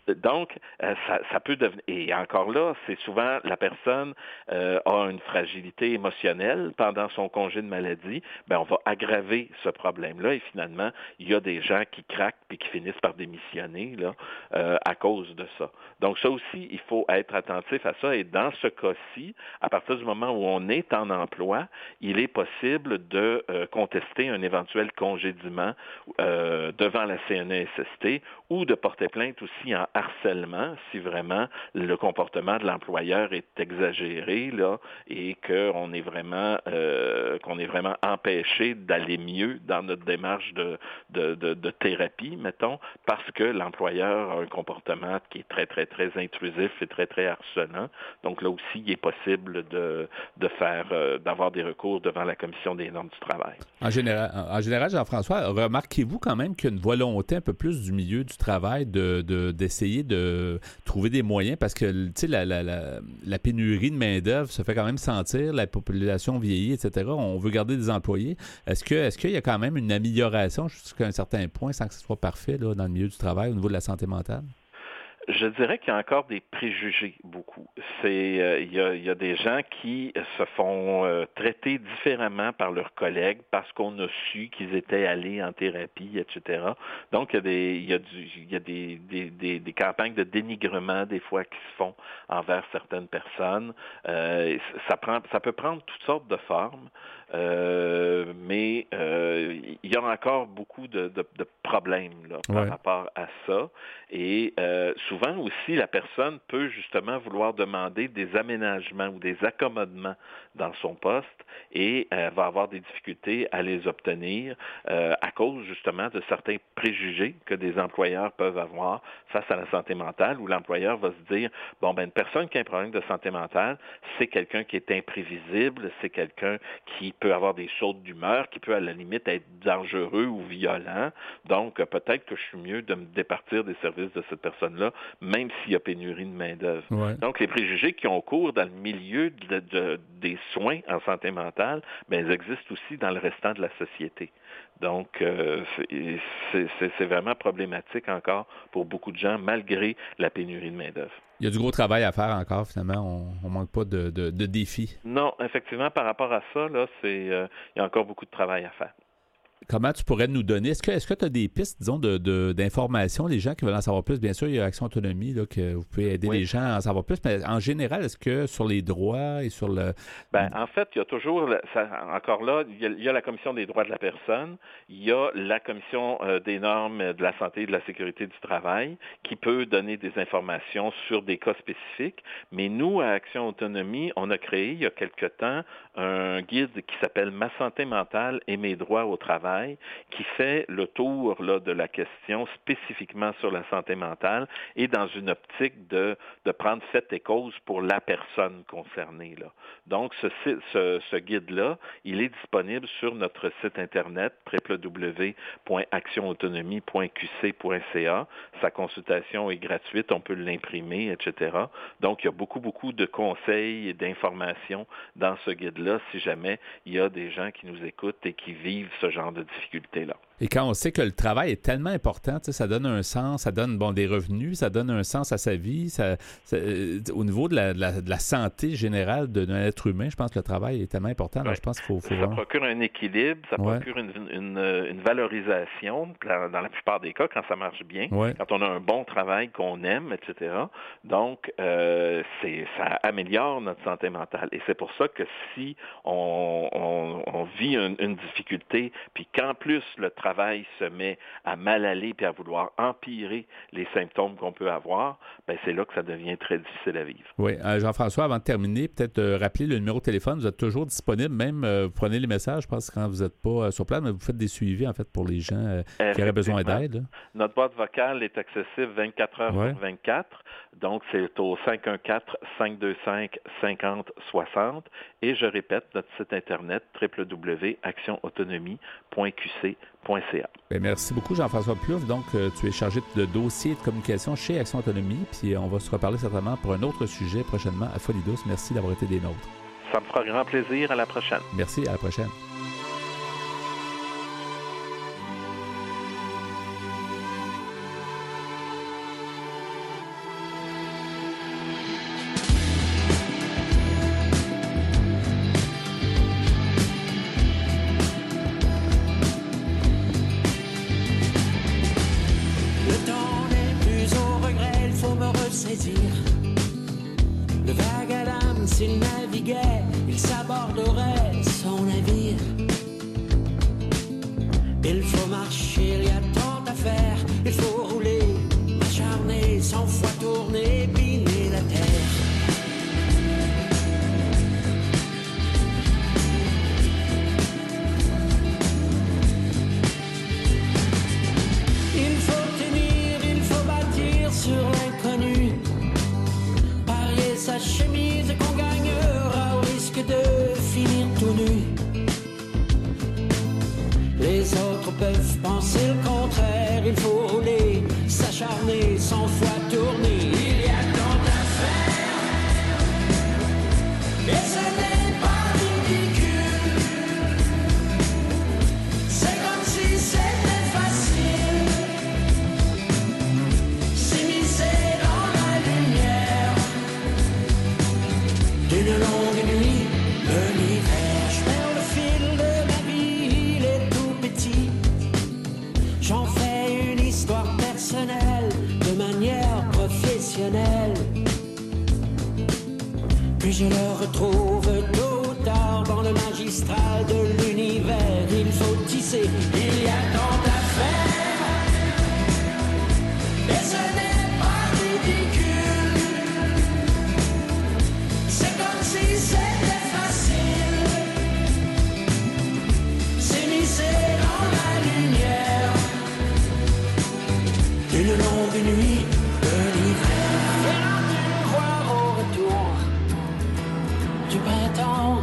Donc, euh, ça, ça peut devenir... Et encore là, c'est souvent la personne euh, a une fragilité émotionnelle pendant son congé de maladie, bien, on va aggraver ce problème-là et finalement, il y a des gens qui craquent et qui finissent par démissionner là, euh, à cause de ça. Donc, ça aussi, il faut être attentif à ça et dans ce cas-ci, à partir du moment où on est en emploi, il est possible de euh, contester un éventuel congédiement euh, devant la C N E S S T ou de porter plainte aussi en harcèlement si vraiment le comportement de l'employeur est exagéré là, et qu'on est vraiment euh, qu'on est vraiment empêché d'aller mieux dans notre démarche de, de, de, de thérapie, mettons, parce que l'employeur a un comportement qui est très, très, très intrusif et très, très harcelant. Donc là aussi, il est possible de, de faire euh, d'avoir des recours devant la Commission des normes du travail. En général, en général, Jean-François, remarquez-vous quand même qu'il y a une volonté un peu plus du milieu du travail de, de, d'essayer de trouver des moyens parce que, tu sais, la, la, la, la pénurie de main-d'œuvre se fait quand même sentir, la population vieillit, et cetera. On veut garder des employés. Est-ce que, est-ce qu'il y a quand même une amélioration jusqu'à un certain point sans que ce soit parfait là, dans le milieu du travail au niveau de la santé mentale? Je dirais qu'il y a encore des préjugés, beaucoup. C'est, euh, il y a, il y a des gens qui se font euh, traiter différemment par leurs collègues parce qu'on a su qu'ils étaient allés en thérapie, et cetera. Donc, il y a des, il y a du, il y a des, des, des, des campagnes de dénigrement, des fois, qui se font envers certaines personnes. Euh, ça prend, ça peut prendre toutes sortes de formes. Euh, mais euh, il y a encore beaucoup de, de, de problèmes là, par ouais. rapport à ça. Et euh, souvent aussi, la personne peut justement vouloir demander des aménagements ou des accommodements dans son poste et euh, va avoir des difficultés à les obtenir euh, à cause justement de certains préjugés que des employeurs peuvent avoir face à la santé mentale, où l'employeur va se dire, bon, ben une personne qui a un problème de santé mentale, c'est quelqu'un qui est imprévisible, c'est quelqu'un qui peut avoir des sautes d'humeur, qui peut à la limite être dangereux ou violent. Donc, peut-être que je suis mieux de me départir des services de cette personne-là, même s'il y a pénurie de main-d'œuvre. Ouais. Donc, les préjugés qui ont cours dans le milieu de, de, des soins en santé mentale, bien, ils existent aussi dans le restant de la société. Donc, euh, c'est, c'est, c'est vraiment problématique encore pour beaucoup de gens, malgré la pénurie de main-d'œuvre. Il y a du gros travail à faire encore, finalement. On ne manque pas de, de, de défis. Non, effectivement, par rapport à ça, là, c'est, euh, il y a encore beaucoup de travail à faire. Comment tu pourrais nous donner, est-ce que est-ce que tu as des pistes, disons, de, de, d'informations, les gens qui veulent en savoir plus? Bien sûr, il y a Action Autonomie, là, que vous pouvez aider oui. les gens à en savoir plus, mais en général, est-ce que sur les droits et sur le... Ben, en fait, il y a toujours, ça, encore là, il y, a, il y a la Commission des droits de la personne, il y a la Commission euh, des normes de la santé et de la sécurité du travail qui peut donner des informations sur des cas spécifiques, mais nous, à Action Autonomie, on a créé il y a quelque temps un guide qui s'appelle « Ma santé mentale et mes droits au travail », qui fait le tour là, de la question spécifiquement sur la santé mentale et dans une optique de, de prendre fait et cause pour la personne concernée. Là. Donc, ce, ce, ce guide-là, il est disponible sur notre site Internet w w w point action autonomie point q c point c a. Sa consultation est gratuite, on peut l'imprimer, et cetera. Donc, il y a beaucoup, beaucoup de conseils et d'informations dans ce guide-là si jamais il y a des gens qui nous écoutent et qui vivent ce genre de difficultés-là. Et quand on sait que le travail est tellement important, ça donne un sens, ça donne bon, des revenus, ça donne un sens à sa vie. Ça, ça, euh, au niveau de la, de, la, de la santé générale de, d'un être humain, je pense que le travail est tellement important. Ouais. Alors, je pense qu'il faut, faut ça voir. procure un équilibre, ça ouais. procure une, une, une valorisation dans, dans la plupart des cas quand ça marche bien, ouais. quand on a un bon travail qu'on aime, et cetera. Donc, euh, c'est, ça améliore notre santé mentale. Et c'est pour ça que si on, on, on vit une, une difficulté, puis qu'en plus le travail se met à mal aller puis à vouloir empirer les symptômes qu'on peut avoir, bien, c'est là que ça devient très difficile à vivre. Oui. Euh, Jean-François, avant de terminer, peut-être euh, rappeler le numéro de téléphone. Vous êtes toujours disponible, même euh, vous prenez les messages, je pense, quand vous n'êtes pas euh, sur place, mais vous faites des suivis, en fait, pour les gens euh, qui auraient besoin d'aide. Là. Notre boîte vocale est accessible vingt-quatre heures ouais. sur vingt-quatre, donc c'est au cinq un quatre, cinq deux cinq, cinq zéro six zéro. Et je répète, notre site Internet w w w point action autonomie point q c point c a. Bien, merci beaucoup, Jean-François Plouffe. Donc, euh, tu es chargé de dossiers et de communication chez Action Autonomie, puis on va se reparler certainement pour un autre sujet prochainement à Folie Douce. Merci d'avoir été des nôtres. Ça me fera grand plaisir. À la prochaine. Merci, à la prochaine. s'il naviguait, il s'aborderait son navire. Il faut marcher, il y a tant à faire, il faut rouler, m'acharner, cent fois tourner, biner la terre. Il faut tenir, il faut bâtir sur l'inconnu, parier sa chemise qu'on gagnera au risque de finir tout nu. Les autres peuvent penser le contraire, il faut rouler, s'acharner, cent fois tourner. Il y a tant à faire, et ce n'est pas ridicule. C'est comme si c'était facile, s'immiscer dans la lumière d'une longue nuit, de l'hiver. Je perds le fil de ma vie, il est tout petit. J'en fais une histoire personnelle, de manière professionnelle. Puis je le retrouve tôt ou tard dans le magistral de l'univers. Il faut tisser, il y a tant à faire, et ce n'est pas ridicule. C'est comme si c'était facile, s'immiscer dans la lumière d'une longue nuit de l'hiver. Viens-tu croire au retour du printemps?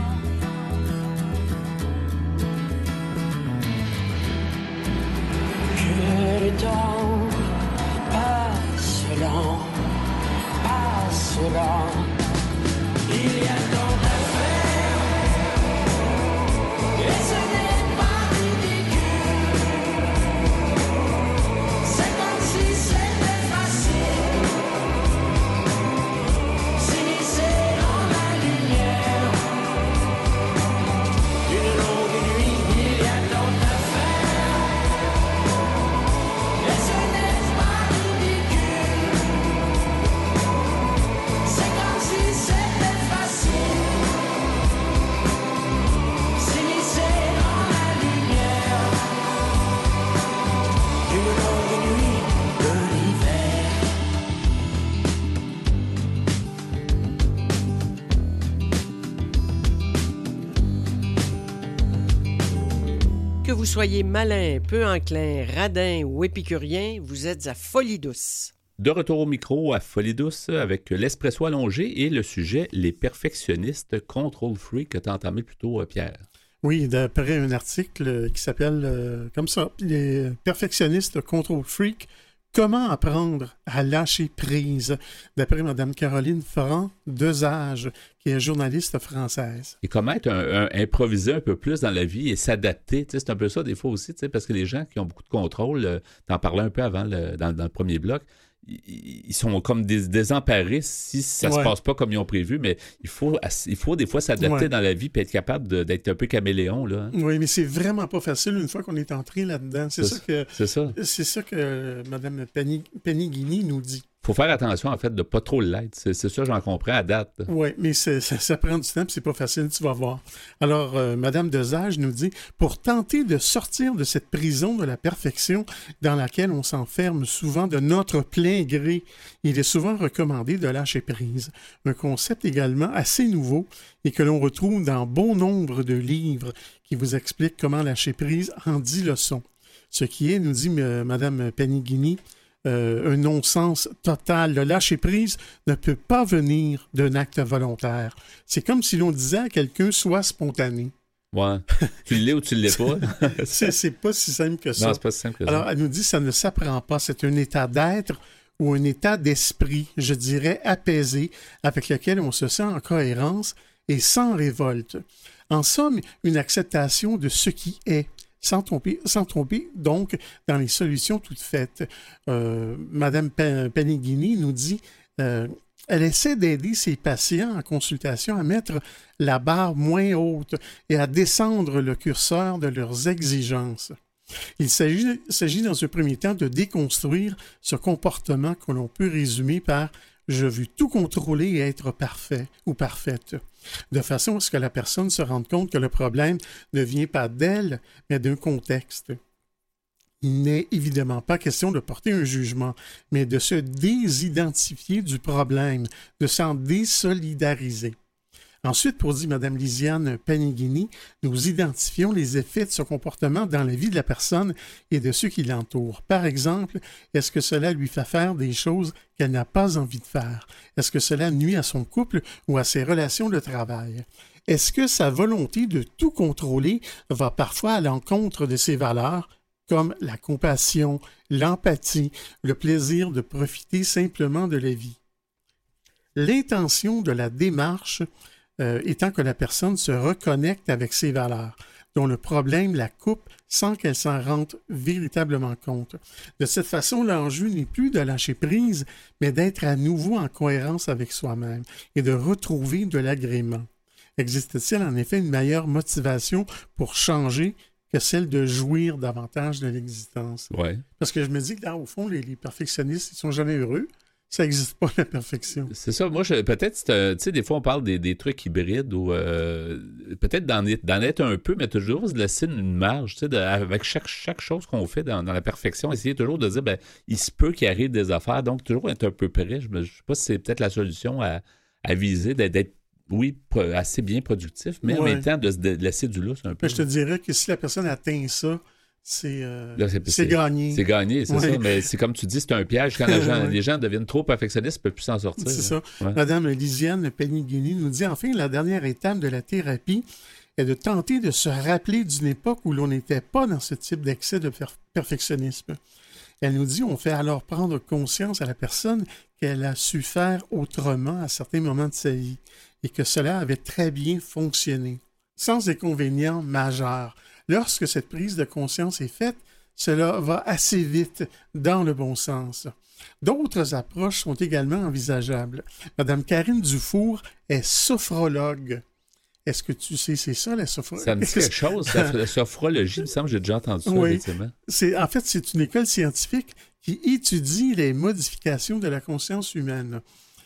Que le temps passe lent, passe lent. Il y a tant à faire, et ce n'est pas ridicule. C'est comme si c'était facile, s'immiscer dans la lumière d'une longue nuit. Il y a tant à faire, et ce n'est pas ridicule. C'est comme si c'était facile, s'immiscer dans la lumière d'une longue nuit de l'hiver. Que vous soyez malin, peu enclin, radin ou épicurien, vous êtes à Folie douce. De retour au micro à Folie douce avec l'espresso allongé et le sujet « Les perfectionnistes control freak » que tu as entamé plus tôt, Pierre. Oui, d'après un article qui s'appelle euh, comme ça, « Les perfectionnistes control freak, comment apprendre à lâcher prise » d'après Mme Caroline Ferrand-Desage, qui est journaliste française. Et comment être un, un, improviser un peu plus dans la vie et s'adapter, c'est un peu ça des fois aussi, parce que les gens qui ont beaucoup de contrôle, euh, t'en parlais un peu avant le, dans, dans le premier bloc, ils sont comme des, désemparés si ça ouais. se passe pas comme ils ont prévu, mais il faut, il faut des fois s'adapter ouais. dans la vie et être capable de, d'être un peu caméléon. Là, hein. Oui, mais c'est vraiment pas facile une fois qu'on est entré là-dedans. C'est, c'est ça que c'est ça. C'est ça que Mme Penny, Penny-Guiney nous dit. Il faut faire attention, en fait, de ne pas trop l'être. C'est, c'est ça, j'en comprends à date. Oui, mais c'est, ça, ça prend du temps et c'est pas facile, tu vas voir. Alors, euh, Mme Desage nous dit, pour tenter de sortir de cette prison de la perfection dans laquelle on s'enferme souvent de notre plein gré, il est souvent recommandé de lâcher prise. Un concept également assez nouveau et que l'on retrouve dans bon nombre de livres qui vous expliquent comment lâcher prise en dix leçons. Ce qui est, nous dit euh, Mme Penny-Guiney, Euh, un non-sens total. Le lâcher-prise ne peut pas venir d'un acte volontaire. C'est comme si l'on disait à quelqu'un « sois spontané ». Ouais. Tu l'es ou tu ne l'es pas. c'est, c'est pas si simple que ça. Non, c'est pas si simple que ça. Alors, elle nous dit que ça ne s'apprend pas. C'est un état d'être ou un état d'esprit, je dirais, apaisé, avec lequel on se sent en cohérence et sans révolte. En somme, une acceptation de ce qui est. Sans tomber, sans tomber, donc, dans les solutions toutes faites. Euh, Mme Penny-Guiney nous dit, euh, elle essaie d'aider ses patients en consultation à mettre la barre moins haute et à descendre le curseur de leurs exigences. Il s'agit, s'agit dans un premier temps de déconstruire ce comportement que l'on peut résumer par je veux tout contrôler et être parfait ou parfaite, de façon à ce que la personne se rende compte que le problème ne vient pas d'elle, mais d'un contexte. Il n'est évidemment pas question de porter un jugement, mais de se désidentifier du problème, de s'en désolidariser. Ensuite, pour dire Mme Lisiane Panighini, nous identifions les effets de ce comportement dans la vie de la personne et de ceux qui l'entourent. Par exemple, est-ce que cela lui fait faire des choses qu'elle n'a pas envie de faire? Est-ce que cela nuit à son couple ou à ses relations de travail? Est-ce que sa volonté de tout contrôler va parfois à l'encontre de ses valeurs, comme la compassion, l'empathie, le plaisir de profiter simplement de la vie? L'intention de la démarche Euh, étant que la personne se reconnecte avec ses valeurs, dont le problème la coupe sans qu'elle s'en rende véritablement compte. De cette façon, l'enjeu n'est plus de lâcher prise, mais d'être à nouveau en cohérence avec soi-même et de retrouver de l'agrément. Existe-t-il en effet une meilleure motivation pour changer que celle de jouir davantage de l'existence? Ouais. Parce que je me dis que là, au fond, les, les perfectionnistes, ils sont jamais heureux. Ça n'existe pas, la perfection. C'est ça. Moi, je, peut-être, tu sais, des fois, on parle des, des trucs hybrides ou euh, peut-être d'en, d'en être un peu, mais toujours se laisser une marge, tu sais, de, avec chaque, chaque chose qu'on fait dans, dans la perfection, essayer toujours de dire, ben, il se peut qu'il arrive des affaires, donc toujours être un peu prêt. Je ne sais pas si c'est peut-être la solution à, à viser, d'être, d'être, oui, assez bien productif, mais ouais. en même temps, de se de laisser du lousse un peu. Mais je te dirais que si la personne atteint ça, C'est, euh, Là, c'est, c'est, c'est gagné. C'est gagné, c'est ouais. ça. Mais c'est comme tu dis, c'est un piège. Quand les gens, ouais. les gens deviennent trop perfectionnistes, ils ne peuvent plus s'en sortir. C'est là. ça. Ouais. Madame Lisiane Panighini nous dit, enfin, la dernière étape de la thérapie est de tenter de se rappeler d'une époque où l'on n'était pas dans ce type d'excès de per- perfectionnisme. Elle nous dit, on fait alors prendre conscience à la personne qu'elle a su faire autrement à certains moments de sa vie et que cela avait très bien fonctionné, sans inconvénient majeur. Lorsque cette prise de conscience est faite, cela va assez vite dans le bon sens. D'autres approches sont également envisageables. Madame Karine Dufour est sophrologue. Est-ce que tu sais, c'est ça, la sophrologie? Ça me dit quelque chose, la sophrologie, il me semble que j'ai déjà entendu ça, oui. effectivement. C'est, en fait, c'est une école scientifique qui étudie les modifications de la conscience humaine.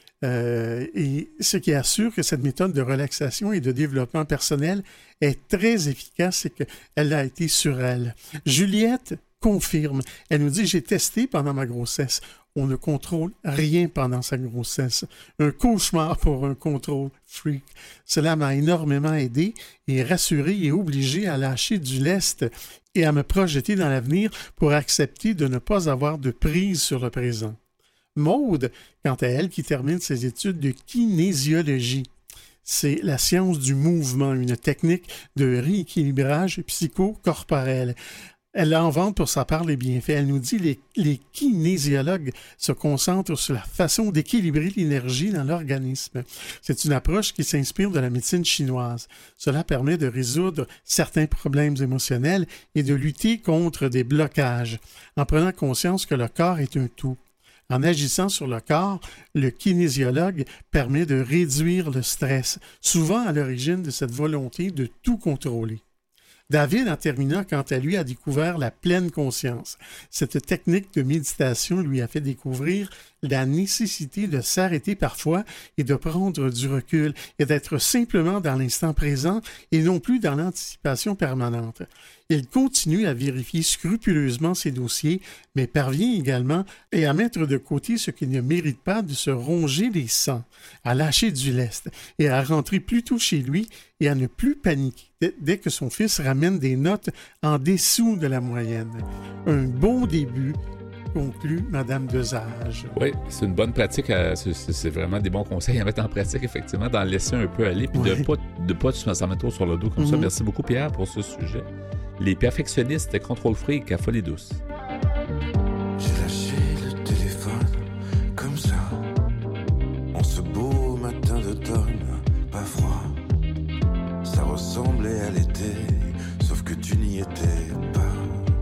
Euh, et ce qui assure que cette méthode de relaxation et de développement personnel est très efficace et qu'elle a été sur elle. Juliette confirme. Elle nous dit, j'ai testé pendant ma grossesse. On ne contrôle rien pendant sa grossesse. Un cauchemar pour un contrôle freak. Cela m'a énormément aidé et rassuré et obligé à lâcher du lest et à me projeter dans l'avenir pour accepter de ne pas avoir de prise sur le présent. Maude, quant à elle, qui termine ses études de kinésiologie. C'est la science du mouvement, une technique de rééquilibrage psychocorporel. Elle en vante pour sa part les bienfaits. Elle nous dit que les, les kinésiologues se concentrent sur la façon d'équilibrer l'énergie dans l'organisme. C'est une approche qui s'inspire de la médecine chinoise. Cela permet de résoudre certains problèmes émotionnels et de lutter contre des blocages, en prenant conscience que le corps est un tout. En agissant sur le corps, le kinésiologue permet de réduire le stress, souvent à l'origine de cette volonté de tout contrôler. David, en terminant, quant à lui, a découvert la pleine conscience. Cette technique de méditation lui a fait découvrir la nécessité de s'arrêter parfois et de prendre du recul et d'être simplement dans l'instant présent et non plus dans l'anticipation permanente. Il continue à vérifier scrupuleusement ses dossiers, mais parvient également et à mettre de côté ce qui ne mérite pas de se ronger les sangs, à lâcher du lest et à rentrer plus tôt chez lui et à ne plus paniquer dès que son fils ramène des notes en dessous de la moyenne. Un bon début, conclut Madame Desage. Oui, c'est une bonne pratique, à, c'est, c'est vraiment des bons conseils à mettre en pratique, effectivement, d'en laisser un peu aller, puis oui. de ne pas, de pas s'en mettre sur le dos comme mm-hmm. ça. Merci beaucoup, Pierre, pour ce sujet. Les perfectionnistes contrôle freak à Folie Douce. J'ai lâché le téléphone comme ça, en ce beau matin d'automne, pas froid. Ça ressemblait à l'été, sauf que tu n'y étais pas.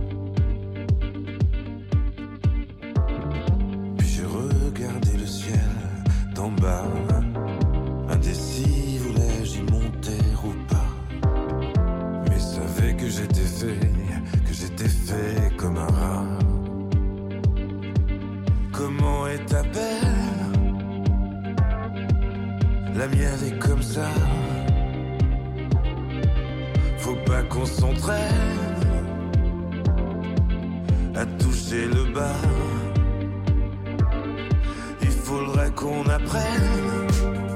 Puis j'ai regardé le ciel d'en bas, indécis, voulais-je y monter ou pas. Mais savais que j'étais fait, que j'étais fait comme un rat. Comment est ta belle? La mienne est comme ça. Faut pas qu'on s'entraîne à toucher le bas. Il faudrait qu'on apprenne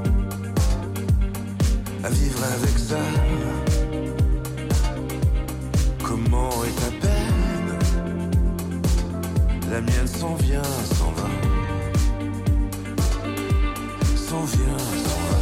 à vivre avec ça. Comment est ta peine? La mienne s'en vient, s'en va. S'en vient, s'en va.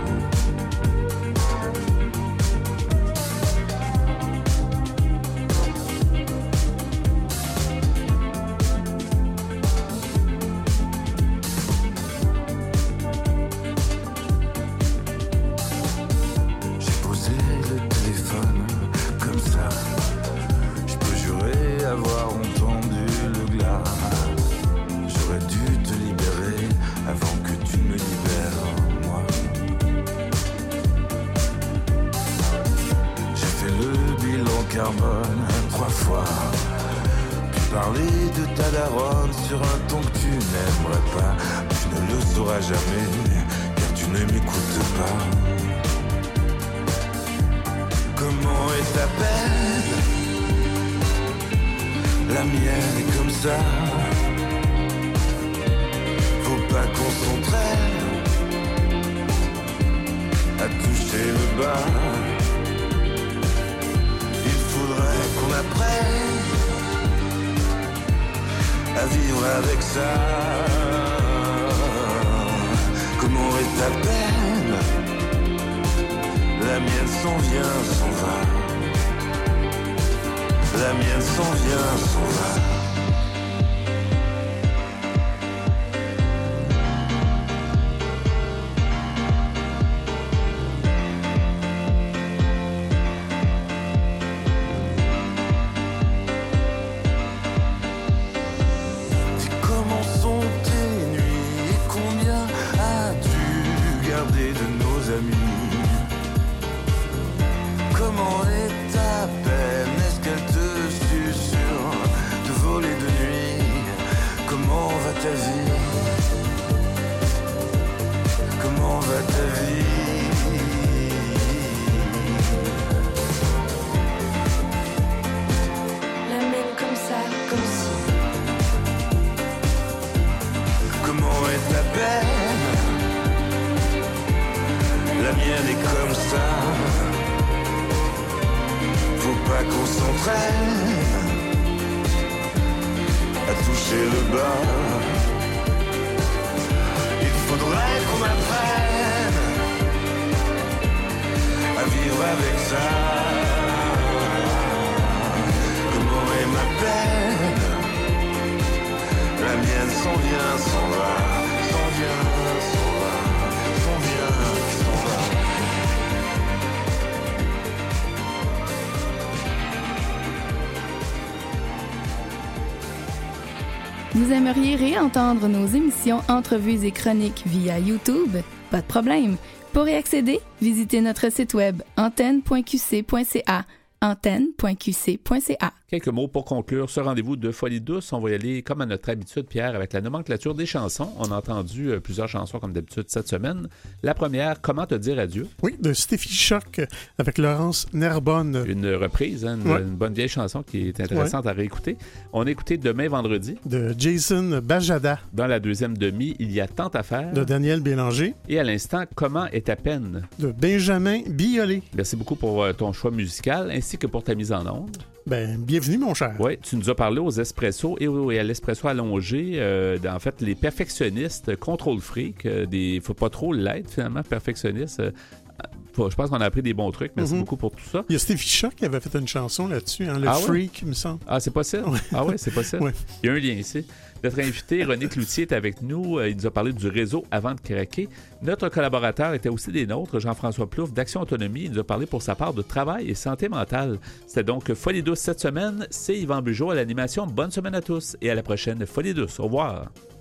Avoir entendu le glas, j'aurais dû te libérer avant que tu me libères, moi. J'ai fait le bilan carbone trois fois, puis parler de ta daronne sur un ton que tu n'aimerais pas. Tu ne le sauras jamais, car tu ne m'écoutes pas. Comment est ta peine? La mienne est comme ça. Faut pas qu'on s'entraîne à toucher le bas. Il faudrait qu'on apprenne à vivre avec ça. Comment est ta peine? La mienne s'en vient, s'en va. La mienne s'en vient, s'en va. Dis comment sont tes nuits et combien as-tu gardé de nos amis? Comment est ta peine? Est-ce qu'elle te de voler de nuit? Comment va ta vie? Comment va ta vie? La mienne comme ça, comme si. Comment est ta peine? La mienne est comme ça. Faut pas qu'on s'entraîne à toucher le bas. Il faudrait qu'on apprenne à vivre avec ça. Comment est ma peine? La mienne s'en vient, s'en va. S'en vient, s'en va. S'en vient, s'en va. Vous aimeriez réentendre nos émissions, entrevues et chroniques via YouTube? Pas de problème. Pour y accéder, visitez notre site web antenne point q c point c a. antenne point q c point c a. Quelques mots pour conclure ce rendez-vous de Folie douce. On va y aller comme à notre habitude, Pierre, avec la nomenclature des chansons. On a entendu euh, plusieurs chansons comme d'habitude cette semaine. La première, Comment te dire adieu? Oui, de Steffi Choc avec Laurence Nerbonne. Une reprise, hein, une, ouais. une bonne vieille chanson qui est intéressante ouais. à réécouter. On a écouté Demain vendredi. De Jason Bajada. Dans la deuxième demi, Il y a tant à faire. De Daniel Bélanger. Et à l'instant, Comment est ta peine? De Benjamin Biolay. Merci beaucoup pour euh, ton choix musical ainsi que pour ta mise en onde. Ben, bienvenue, mon cher. Oui, tu nous as parlé aux espressos et, et à l'espresso allongé. Euh, en fait, les perfectionnistes, contrôle freak, euh, des, faut pas trop l'être, finalement, perfectionniste. Euh, je pense qu'on a appris des bons trucs. Merci mm-hmm. beaucoup pour tout ça. Il y a Stevie Choc qui avait fait une chanson là-dessus, hein, le ah freak, ouais? il me semble. Ah, c'est possible? Ouais. Ah oui, c'est possible. Ouais. Il y a un lien ici. Notre invité, René Cloutier, est avec nous. Il nous a parlé du réseau Avant de craquer. Notre collaborateur était aussi des nôtres, Jean-François Plouffe, d'Action Autonomie. Il nous a parlé pour sa part de travail et santé mentale. C'était donc Folie douce cette semaine. C'est Yvan Bugeaud à l'animation. Bonne semaine à tous et à la prochaine Folie douce. Au revoir.